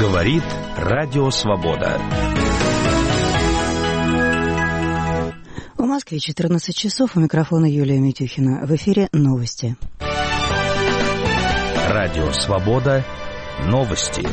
Говорит Радио Свобода. В Москве 14 часов. У микрофона Юлия Митюхина. В эфире новости. Радио Свобода. Новости.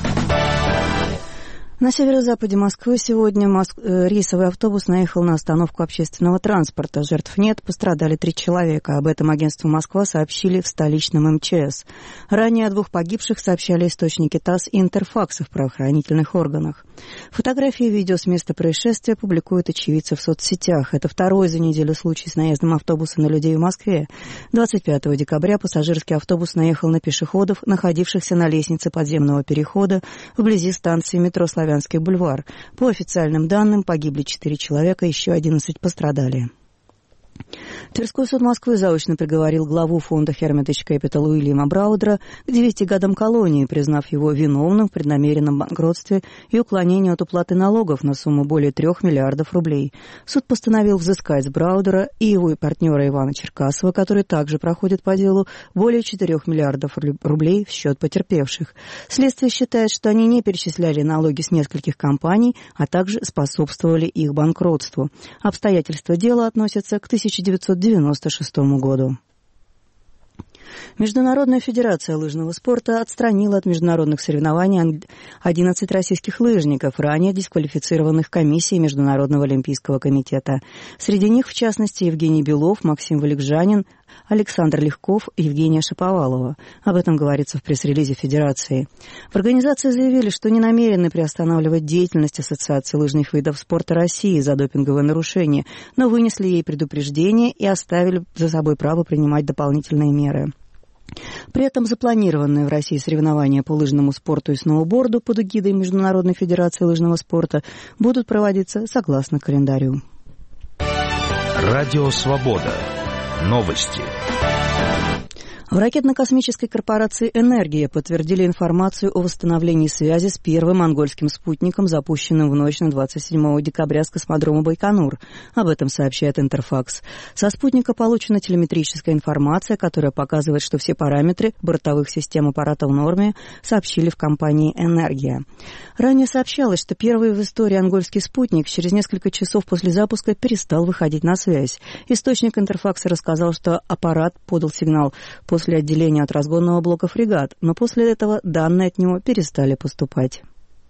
На северо-западе Москвы сегодня рейсовый автобус наехал на остановку общественного транспорта. Жертв нет, пострадали 3 человека. Об этом агентству «Москва» сообщили в столичном МЧС. Ранее о 2 погибших сообщали источники ТАСС и Интерфакс в правоохранительных органах. Фотографии и видео с места происшествия публикуют очевидцы в соцсетях. Это второй за неделю случай с наездом автобуса на людей в Москве. 25 декабря пассажирский автобус наехал на пешеходов, находившихся на лестнице подземного перехода вблизи станции метро Славянский бульвар. По официальным данным, погибли 4 человека, еще 11 пострадали. Тверской суд Москвы заочно приговорил главу фонда Hermitage Capital Уильяма Браудера к 9 годам колонии, признав его виновным в преднамеренном банкротстве и уклонении от уплаты налогов на сумму более 3 миллиардов рублей. Суд постановил взыскать с Браудера и его партнера Ивана Черкасова, который также проходит по делу, более 4 миллиардов рублей в счет потерпевших. Следствие считает, что они не перечисляли налоги с нескольких компаний, а также способствовали их банкротству. Обстоятельства дела относятся к 1996 году. Международная федерация лыжного спорта отстранила от международных соревнований 11 российских лыжников, ранее дисквалифицированных комиссией Международного олимпийского комитета. Среди них, в частности, Евгений Белов, Максим Валикжанин, Александр Легков и Евгения Шаповалова. Об этом говорится в пресс-релизе Федерации. В организации заявили, что не намерены приостанавливать деятельность Ассоциации лыжных видов спорта России за допинговое нарушение, но вынесли ей предупреждение и оставили за собой право принимать дополнительные меры. При этом запланированные в России соревнования по лыжному спорту и сноуборду под эгидой Международной федерации лыжного спорта будут проводиться согласно календарю. Радио Свобода. Новости. В ракетно-космической корпорации «Энергия» подтвердили информацию о восстановлении связи с первым монгольским спутником, запущенным в ночь на 27 декабря с космодрома Байконур. Об этом сообщает Интерфакс. Со спутника получена телеметрическая информация, которая показывает, что все параметры бортовых систем аппарата в норме, сообщили в компании «Энергия». Ранее сообщалось, что первый в истории монгольский спутник через несколько часов после запуска перестал выходить на связь. Источник Интерфакса рассказал, что аппарат подал сигнал после отделения от разгонного блока «Фрегат», но после этого данные от него перестали поступать.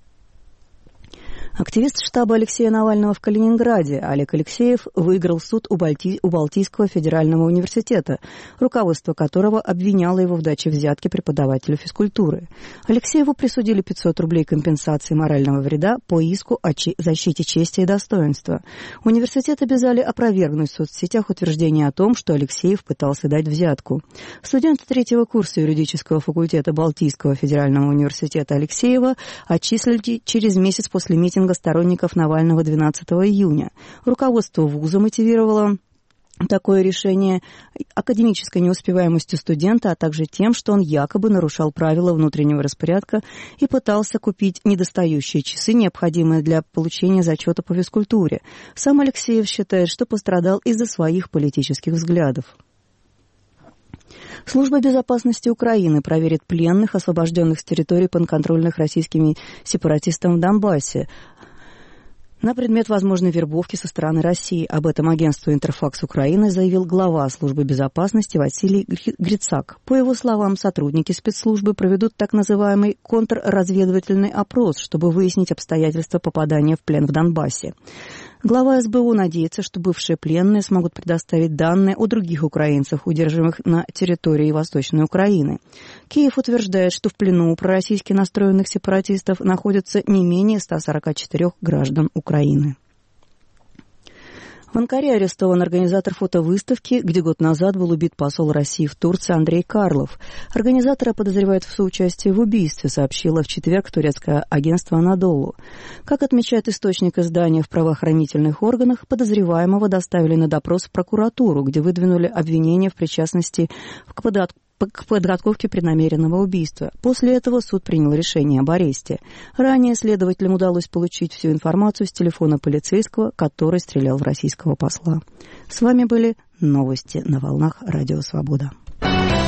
Активист штаба Алексея Навального в Калининграде Олег Алексеев выиграл суд у Балтийского федерального университета, руководство которого обвиняло его в даче взятки преподавателю физкультуры. Алексееву присудили 500 рублей компенсации морального вреда по иску о защите чести и достоинства. Университет обязали опровергнуть в соцсетях утверждение о том, что Алексеев пытался дать взятку. Студенты 3-го курса юридического факультета Балтийского федерального университета Алексеева отчислили через месяц после митинга сторонников Навального 12 июня. Руководство вуза мотивировало такое решение академической неуспеваемостью студента, а также тем, что он якобы нарушал правила внутреннего распорядка и пытался купить недостающие часы, необходимые для получения зачета по физкультуре. Сам Алексеев считает, что пострадал из-за своих политических взглядов. Служба безопасности Украины проверит пленных, освобожденных с территории, подконтрольных российскими сепаратистам в Донбассе, на предмет возможной вербовки со стороны России. Об этом агентству «Интерфакс Украины» заявил глава службы безопасности Василий Грицак. По его словам, сотрудники спецслужбы проведут так называемый контрразведывательный опрос, чтобы выяснить обстоятельства попадания в плен в Донбассе. Глава СБУ надеется, что бывшие пленные смогут предоставить данные о других украинцах, удерживаемых на территории Восточной Украины. Киев утверждает, что в плену у пророссийски настроенных сепаратистов находятся не менее 144 граждан Украины. В Анкаре арестован организатор фотовыставки, где год назад был убит посол России в Турции Андрей Карлов. Организатора подозревают в соучастии в убийстве, сообщило в четверг турецкое агентство «Анадолу». Как отмечает источник издания в правоохранительных органах, подозреваемого доставили на допрос в прокуратуру, где выдвинули обвинение в причастности к подготовке преднамеренного убийства. После этого суд принял решение об аресте. Ранее следователям удалось получить всю информацию с телефона полицейского, который стрелял в российского посла. С вами были новости на волнах Радио Свобода.